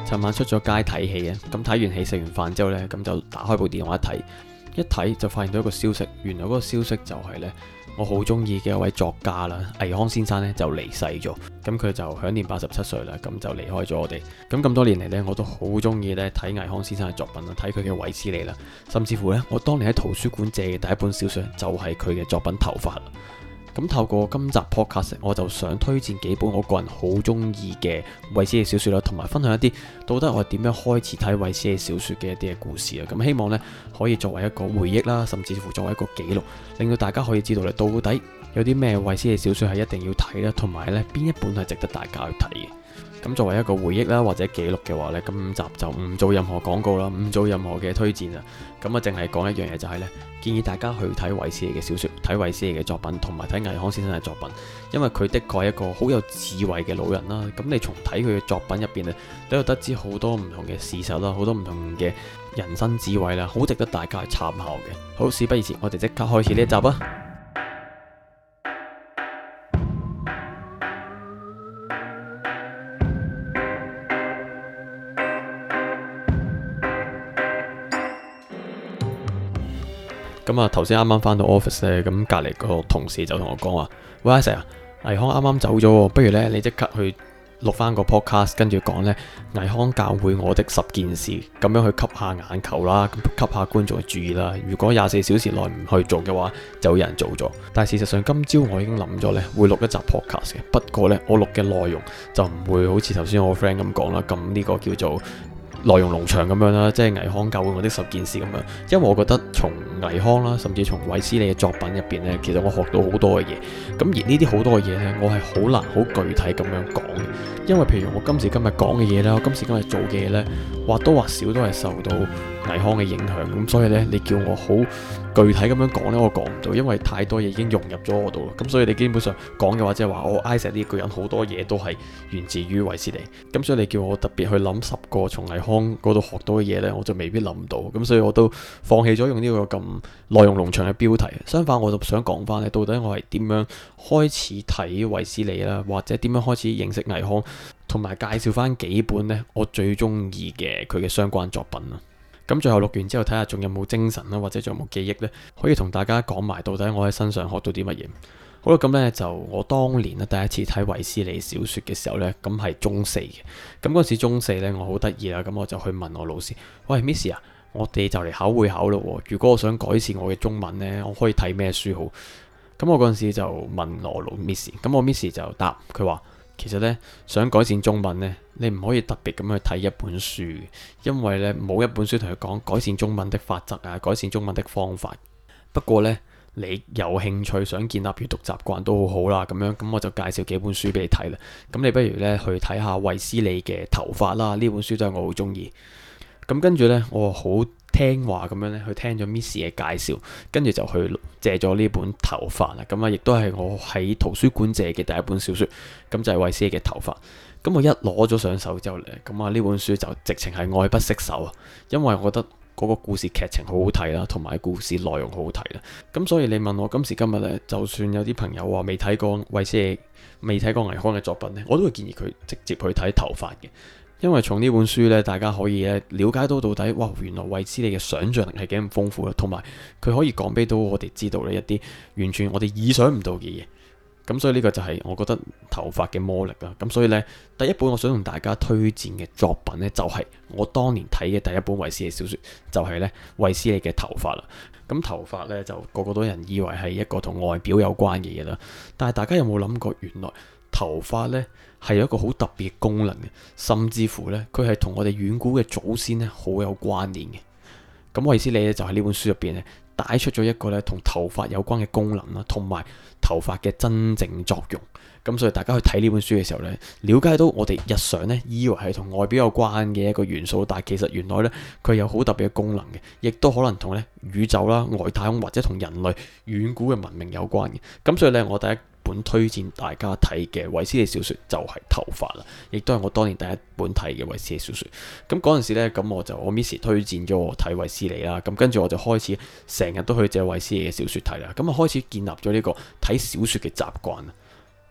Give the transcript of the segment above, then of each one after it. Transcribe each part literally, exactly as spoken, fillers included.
尋晚出咗街睇戲啊，咁睇完戲食完飯之後呢，咁就打開部電話一睇，一睇就發現到一個消息，原來嗰個消息就係呢，我好中意嘅一位作家啦，倪匡先生呢就離世咗，咁佢就享年八十七歲啦，咁就離開咗我哋。咁咁多年嚟呢，我都好中意呢睇倪匡先生嘅作品啦，睇佢嘅衛斯理啦，甚至乎呢，我當年喺圖書館借嘅第一本小說就係佢嘅作品《頭髮》啦。咁透過今集 podcast，我就想推薦幾本我個人好中意嘅衛斯理小說啦，同埋分享一啲到底我點樣開始睇衛斯理小說嘅一啲嘅故事啊。咁希望呢可以作為一個回憶啦，甚至乎作為一個記錄，令到大家可以知道咧到底有啲咩衛斯理小說係一定要睇啦，同埋呢邊一本係值得大家去睇嘅。咁作為一個回憶啦，或者記錄嘅話呢，今集就唔做任何廣告啦，唔做任何嘅推薦啦。咁啊，淨係講一樣嘢就係呢：建議大家去睇衛斯理嘅小說，睇衛斯理嘅作品，同埋睇倪匡先生嘅作品，因為佢的確係一個好有智慧嘅老人啦。咁你從睇佢嘅作品入邊呢，都有得知好多唔同嘅事實啦，好多唔同嘅人生智慧啦，好值得大家去參考嘅。好，事不宜遲，我哋即刻開始呢一集啊！咁啊，頭先啱啱翻到 office 咧，咁隔離個同事就同我講話：喂，阿 Sir 啊，倪匡啱啱走咗，不如咧你即刻去錄翻個 podcast，跟住講呢倪匡教會我的十件事，咁樣去吸下眼球啦，吸下觀眾嘅注意啦。如果廿四小時內唔去做嘅話，就有人做咗。但係事實上，今朝我已經諗咗呢會錄一集 podcast 嘅，不過呢，我錄嘅內容就唔會好似頭先我 friend 咁講啦，咁呢個叫做內容農場咁樣啦，即係倪匡教會我的十件事咁樣。因為我覺得從倪匡啦，甚至從衛斯理嘅作品入邊呢，其實我學到好多嘅嘢。咁而呢啲好多嘅嘢呢，我係好難好具體咁樣講嘅。因為譬如我今時今日講嘅嘢啦，我今時今日做嘅嘢呢，或多或少都係受到倪匡嘅影響。咁所以呢，你叫我好具體咁樣講呢，我講唔到，因為太多嘢已經融入咗我度。咁所以你基本上講嘅話，即係話我 Isaac 呢個人好多嘢都係源自於衛斯理。咁所以你叫我特別去諗十個從倪匡嗰度學到嘅嘢呢，我就未必諗到。咁所以我都放棄咗用呢個咁內容農場嘅標題。相反，我就想講翻咧，到底我係點樣開始睇衛斯理啦，或者點樣開始認識倪匡，同埋介紹翻幾本呢我最中意嘅佢嘅相關作品啦。咁最後錄完之後，睇下仲有冇精神啦，或者仲有冇記憶呢，可以同大家講埋到底我喺身上學到啲乜嘢。好啦，咁呢就我當年咧第一次睇衛斯理小說嘅時候呢，咁係中四嘅。咁嗰時中四呢，我好得意啦，咁我就去問我老師：喂 Miss 啊，我哋就嚟考會考咯，如果我想改善我嘅中文呢，我可以睇咩書好？咁我嗰陣時就問我老 Miss， 咁我 Miss 就答佢話：其實呢，想改善中文呢，你唔可以特別咁去睇一本書，因為呢冇一本書同佢講改善中文的法則啊，改善中文的方法。不過呢，你有興趣想建立閱讀習慣都好好啦，咁樣咁我就介紹幾本書俾你睇啦。咁你不如呢去睇下衛斯理嘅《頭髮》啦，呢本書都係我好中意。咁跟住呢，我好聽話咁樣咧，去聽咗 Miss 嘅介紹，跟住就去借咗呢本《頭髮》啦。咁啊，亦都係我喺圖書館借嘅第一本小說，咁就係衛斯理嘅《頭髮》。咁我一攞咗上手之後咧，咁啊呢本書就直情係愛不釋手啊，因為我覺得嗰個故事劇情好好睇啦，同埋故事內容好好睇啦。咁所以你問我今時今日咧，就算有啲朋友話未睇過衛斯理、未睇過倪匡嘅作品咧，我都會建議佢直接去睇《頭髮》嘅。因為從呢本書咧，大家可以咧了解到到底，哇，原來衛斯理嘅想像力係幾咁豐富啦，同埋佢可以講俾到我哋知道呢一啲完全我哋意想唔到嘅嘢。咁所以呢個就係我覺得頭髮嘅魔力啦。咁所以呢，第一本我想同大家推薦嘅作品呢，就係我當年睇嘅第一本衛斯理小說，就係呢衛斯理嘅頭髮啦。咁頭髮呢，就個個都人以為係一個同外表有關嘅嘢啦，但係大家有冇諗過，原來頭髮呢係有一個好特別嘅功能嘅，甚至乎呢，佢係同我哋遠古嘅祖先呢好有關聯嘅。咁衛斯理呢，就喺呢本書入邊呢帶出咗一個呢同頭髮有關嘅功能啦，同埋頭髮嘅真正作用。咁所以大家去睇呢本書嘅時候呢，了解到我哋日常呢以為係同外表有關嘅一個元素，但係其實原來呢，佢有好特別嘅功能嘅，亦都可能同呢宇宙啦、外太空或者同人類遠古嘅文明有關嘅。咁所以呢，我第一本推薦大家睇嘅衛斯理小說就係頭髮啦，亦都係我當年第一本睇嘅衛斯理小說。咁嗰陣時咧，咁我就我 Miss 推薦咗我睇衛斯理啦，咁跟住我就開始成日都去借衛斯理嘅小說睇啦，咁啊開始建立咗呢個睇小說嘅習慣。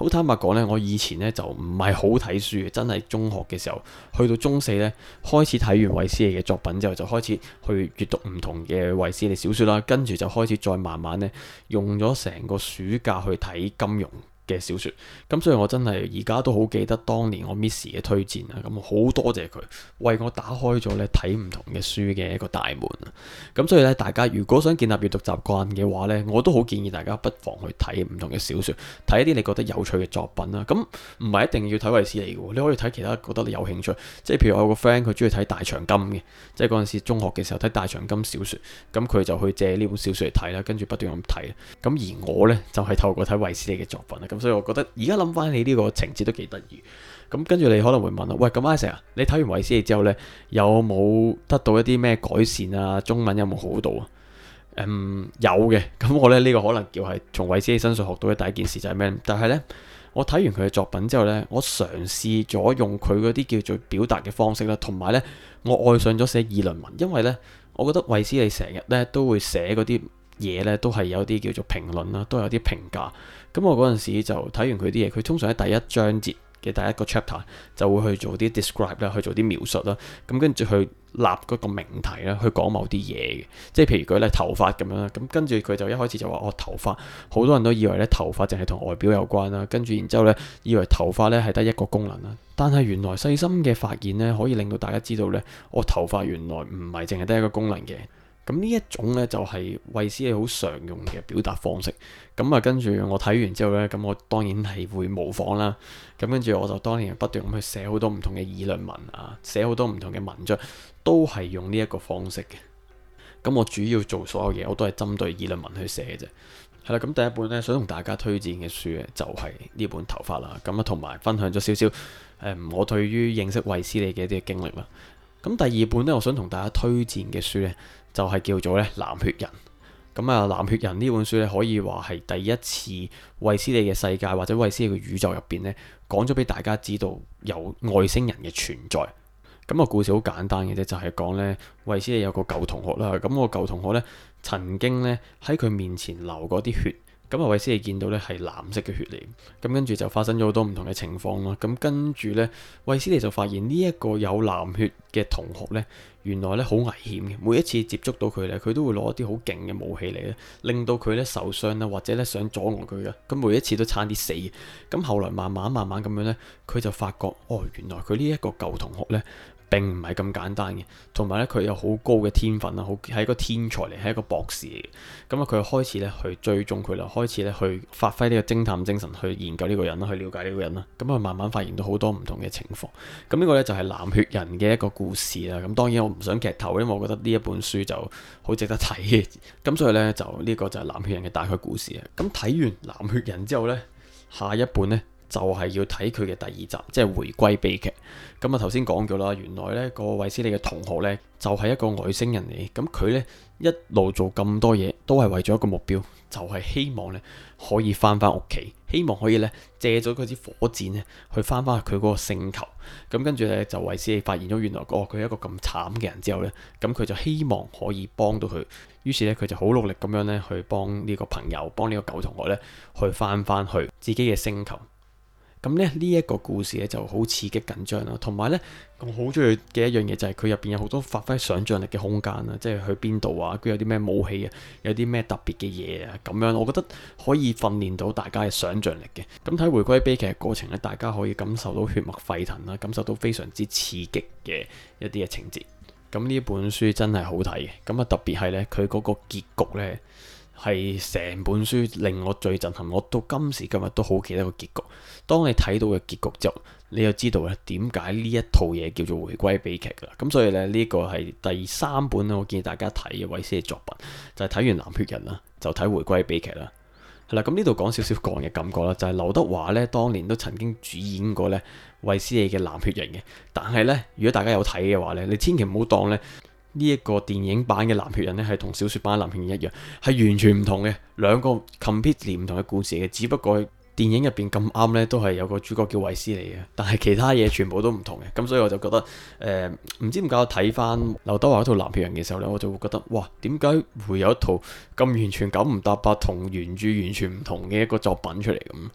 好坦白講呢，我以前呢就唔係好睇書嘅，真係中學嘅時候，去到中四呢，開始睇完衛斯理嘅作品之後，就開始去閱讀唔同嘅衛斯理小說啦，跟住就開始再慢慢呢，用咗成個暑假去睇金庸嘅小說，咁所以我真係而家都好記得當年我 Miss 嘅推薦啊，咁好多謝佢為我打開咗咧睇唔同嘅書嘅一個大門啊，咁所以咧大家如果想建立閱讀習慣嘅話咧，我都好建議大家不妨去睇唔同嘅小說，睇一啲你覺得有趣嘅作品啦，咁唔係一定要睇衛斯理嘅，你可以睇其他覺得你有興趣，即係譬如我有個 friend 佢中意睇大長今嘅，即係嗰陣時中學嘅時候睇大長今小說，咁佢就去借呢本小說嚟睇啦，跟住不斷咁睇，咁而我咧就係、是、透過睇衛斯理嘅作品啦。咁所以我覺得而家諗翻起呢個情節都幾得意。咁跟住你可能會問啦，喂，咁 Isaac 啊，你睇完衛斯理之後呢，有冇得到一啲咩改善啊？中文有冇好到啊？嗯，有嘅。咁我咧呢、呢個可能叫係從衛斯理身上學到嘅第一件事就係咩？但係呢，我睇完佢嘅作品之後呢，我嘗試咗用佢嗰啲叫做表達嘅方式啦，同埋呢，我愛上咗寫議論文，因為呢，我覺得衛斯理成日呢都會寫嗰啲嘢呢，都係有啲叫做評論啦，都有啲評價。咁我嗰陣時就睇完佢啲嘢，佢通常喺第一章節嘅第一個 chapter 就會去做啲 describe 啦，去做啲描述啦。咁跟住去立嗰個命題啦，去講某啲嘢嘅，即係譬如舉例頭髮咁樣啦。咁跟住佢就一開始就話哦，頭髮好多人都以為咧頭髮淨係同外表有關啦，跟住然之後咧以為頭髮咧係得一個功能啦。但係原來細心嘅發現咧，可以令到大家知道咧，我、哦、頭髮原來唔係淨係得一個功能嘅。咁呢一種咧就係衛斯理好常用嘅表達方式。咁啊，跟住我睇完之後咧，咁我當然係會模仿啦。咁跟住我就當然不斷咁去寫好多唔同嘅議論文啊，寫好多唔同嘅文章，都係用呢一個方式嘅。咁我主要做所有嘢，我都係針對議論文去寫嘅啫。係啦，咁第一本咧想同大家推薦嘅書咧，就係呢本頭髮啦。咁啊，同埋分享咗少少誒，我對於認識衛斯理嘅一啲經歷啦。咁第二本咧，我想同大家推薦嘅書咧，就係叫做咧《藍血人》。咁啊，《藍血人》呢本書咧，可以話係第一次衛斯理嘅世界或者衛斯理嘅宇宙入邊咧，講咗俾大家知道有外星人嘅存在。咁個故事好簡單嘅啫，就係講咧衛斯理有個舊同學啦。咁個舊同學咧，曾經咧喺佢面前流嗰啲血。咁啊，衛斯理見到咧係藍色嘅血嚟，咁跟住就發生咗好多唔同嘅情況啦。咁跟住咧，衛斯理就發現呢一個有藍血嘅同學咧，原來咧好危險嘅。每一次接觸到佢咧，佢都會攞一啲好勁嘅武器嚟咧，令到佢咧受傷啦，或者咧想阻礙佢嘅。咁每一次都差啲死。咁後來慢慢慢慢咁樣咧，佢就發覺哦，原來佢呢一個舊同學咧，並唔係咁簡單嘅，同埋咧佢有好高嘅天分啦，好係一個天才嚟，係一個博士嚟嘅。咁啊，佢開始咧去追蹤佢啦，開始咧去發揮呢個偵探精神去研究呢個人啦，去了解呢個人啦。咁啊，慢慢發現到好多唔同嘅情況。咁呢個咧就係藍血人嘅一個故事啦。咁當然我唔想劇透，因為我覺得呢一本書就好值得睇嘅。咁所以咧就呢個就係藍血人嘅大概故事啊。咁睇完藍血人之後咧，下一本咧，就係要睇佢嘅第二集，即係回歸悲劇。咁啊，頭先講咗啦，原來呢個衛斯理嘅同學呢，就係一個外星人嚟。咁佢呢，一路做咁多嘢，都係為咗一個目標，就係希望呢可以翻翻屋企，希望可以呢借咗嗰支火箭呢去翻翻佢嗰個星球。咁跟住呢，就衛斯理發現咗原來哦佢係一個咁慘嘅人之後呢，咁佢就希望可以幫到佢。於是呢，佢就好努力咁樣呢去幫呢個朋友，幫呢個舊同學呢去翻翻去自己嘅星球。咁咧呢一個故事咧就好刺激緊張啦，同埋咧我好中意嘅一樣嘢就係佢入邊有好多發揮想像力嘅空間啦，即係去邊度啊，佢有啲咩武器啊，有啲咩特別嘅嘢啊，咁樣我覺得可以訓練到大家嘅想像力嘅。咁睇回歸悲劇嘅過程咧，大家可以感受到血脈沸騰啦，感受到非常之刺激嘅一啲嘅情節。咁呢本書真係好睇嘅，咁啊特別係咧佢嗰個結局咧。係成本書令我最震撼，我到今時今日都好記得個結局。當你睇到嘅結局之後，你就知道咧點解呢一套嘢叫做回歸悲劇啦。咁所以咧呢個係第三本我建議大家睇嘅衛斯理作品，就係、是、睇完藍血人啦，就睇回歸悲劇啦。係啦，咁呢度講少少個人嘅感覺啦，就係、是、劉德華咧當年都曾經主演過咧衛斯理嘅藍血人嘅，但係咧如果大家有睇嘅話咧，你千祈唔好當咧。呢一個電影版嘅藍血人咧，係同小説版嘅藍血人一樣，係完全唔同嘅兩個 completely 唔同嘅故事嘅。只不過電影入邊咁啱咧，都係有個主角叫衛斯理嘅，但係其他嘢全部都唔同嘅。咁所以我就覺得誒，唔、呃、知點解我睇翻劉德華嗰套藍血人嘅時候咧，我就會覺得哇，點解會有一套咁完全九唔搭八同原著完全唔同嘅一個作品出嚟咁？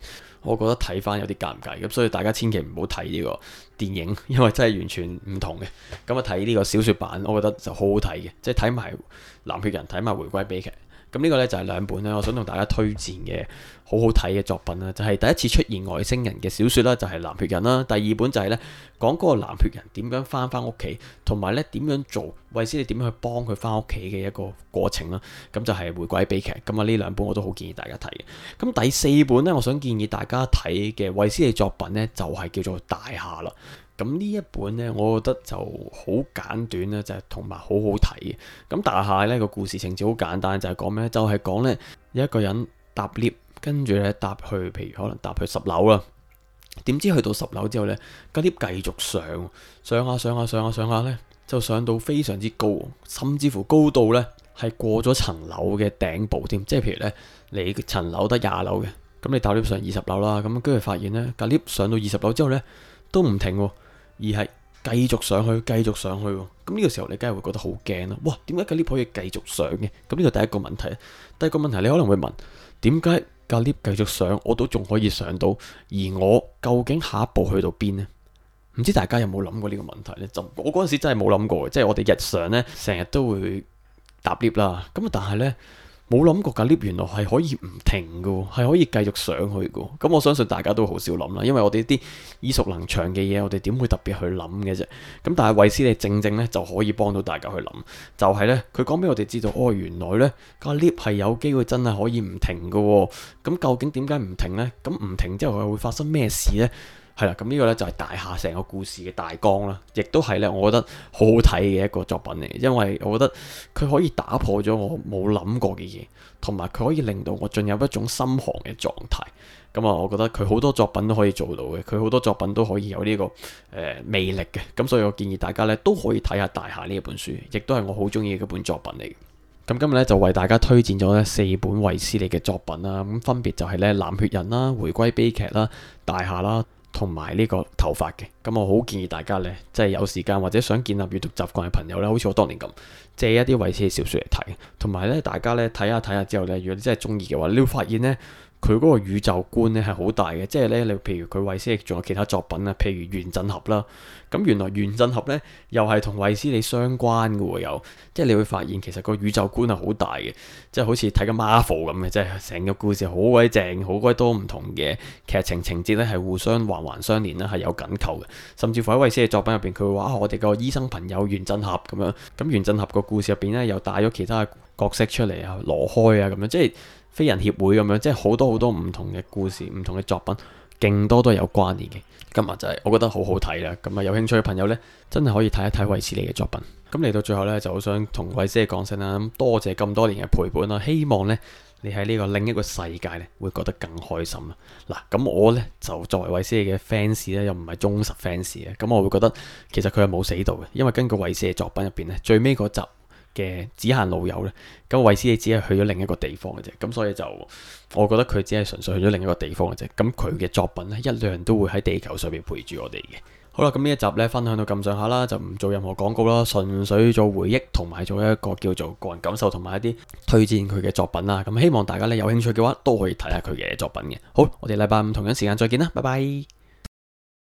我覺得睇翻有啲尷尬，咁所以大家千祈唔好睇呢個電影，因為真係完全唔同嘅。咁啊睇呢個小說版，我覺得就好好睇嘅，即係睇埋藍血人，睇埋回歸悲劇。咁呢個呢，就係兩本咧，我想同大家推薦嘅好好睇嘅作品啦，就係第一次出現外星人嘅小說啦，就係藍血人啦。第二本就係呢，講嗰個藍血人點樣翻翻屋企，同埋呢點樣做衛斯理點樣去幫佢翻屋企嘅一個過程啦。咁就係回歸悲劇。咁啊呢兩本我都好建議大家睇嘅。咁第四本呢，我想建議大家睇嘅衛斯理作品呢，就係叫做大廈啦。咁呢一本呢，我覺得就好簡短啦，就係同埋好好睇嘅。咁大廈呢個故事情節好簡單，就係講咩？就係講呢，有一個人搭 lift，跟住呢搭去，譬如可能搭去十樓啦。點知去到十樓之後呢，架 lift 繼續上，上下上下上下上下呢，就上到非常之高，甚至乎高到呢係過咗層樓嘅頂部添。即係譬如呢，你層樓得廿樓嘅，咁你搭 lift 上二十樓啦，咁跟住發現呢，架 lift 上到二十樓之後呢，都唔停喎。而係繼續上去，繼續上去喎。咁呢個時候你梗係會覺得好驚啦。哇，點解架 lift 可以繼續上嘅？咁呢個第一個問題。第二個問題，你可能會問，點解架 lift 繼續上，我都仲可以上到，而我究竟下一步去到邊呢？唔知大家有冇諗過呢個問題呢？就我嗰陣時真係冇諗過嘅，即係我哋日常呢，成日都會搭 lift 啦。咁但係呢，冇諗過架 lift 原來係可以唔停嘅，係可以繼續上去嘅。咁我相信大家都好少諗啦，因為我哋啲耳熟能詳嘅嘢，我哋點會特別去諗嘅啫。咁但係衛斯理正正咧就可以幫到大家去諗，就係咧佢講俾我哋知道，哦，原來咧架 lift 係有機會真係可以唔停嘅。咁究竟點解唔停呢？咁唔停之後又會發生咩事呢？係啦，咁呢個呢就係大廈成個故事嘅大綱啦，亦都係呢我覺得好好睇嘅一個作品嚟，因為我覺得佢可以打破咗我冇諗過嘅嘢，同埋佢可以令到我進入一種心寒嘅狀態。咁啊，我覺得佢好多作品都可以做到嘅，佢好多作品都可以有呢、這個誒、呃、魅力嘅。咁所以我建議大家呢都可以睇下大廈呢一本書，亦都係我好中意嘅一本作品嚟嘅。咁今日咧就為大家推薦咗咧四本衛斯理嘅作品啦，咁分別就係咧藍血人啦、回歸悲劇啦、大廈啦，同埋呢個頭髮嘅。咁我好建議大家呢，即係有時間或者想建立閱讀習慣嘅朋友呢，好似我當年咁，借一啲衛斯理小說嚟睇，同埋呢，大家呢睇下睇下之後呢，如果你真係中意嘅話，你會發現呢，佢嗰個宇宙觀呢係好大嘅。即係呢，你譬如佢衛斯理仲有其他作品啊，譬如原振俠啦，咁原來原振俠呢又係同衛斯理相關嘅喎，又即係你會發現其實個宇宙觀係好大嘅，即係好似睇緊 Marvel 咁嘅，即係成個故事好鬼正，好鬼多唔同嘅劇情情節呢係互相環環相連啦，係有緊扣嘅。甚至乎喺衛斯理作品入邊，佢會話啊，我哋個醫生朋友原振俠咁樣，咁原振俠個故事入邊呢，又帶咗其他角色出嚟啊，羅開啊咁樣，即係飛人協會咁樣，即係好多好多唔同嘅故事、唔同嘅作品，勁多都有關聯嘅。今日就係我覺得好好睇啦，咁啊有興趣嘅朋友呢，真係可以睇一睇衛斯理嘅作品。咁嚟到最後呢，就好想同衛斯理講聲啦，咁多謝咁多年嘅陪伴啦，希望呢，你喺呢個另一個世界呢，會覺得更開心啦。嗱，咁我呢，就作為衛斯理嘅 fans 呢，又唔係忠實 fans 嘅，咁我會覺得其實佢係冇死到嘅，因為根據衛斯理作品入邊呢，最尾嗰集嘅只限老友呢，咁衛斯理只係去咗另一個地方嘅啫，咁所以就我覺得佢只係純粹去咗另一個地方嘅啫，咁佢嘅作品呢，一樣都會喺地球上面陪住我哋嘅。好啦，咁呢一集呢，分享到咁上下啦，就唔做任何廣告啦，純粹做回憶同埋做一個叫做個人感受同埋一啲推薦佢嘅作品啦。咁希望大家呢，有興趣嘅話都可以睇下佢嘅作品嘅。好，我哋禮拜五同樣時間再見啦，拜拜。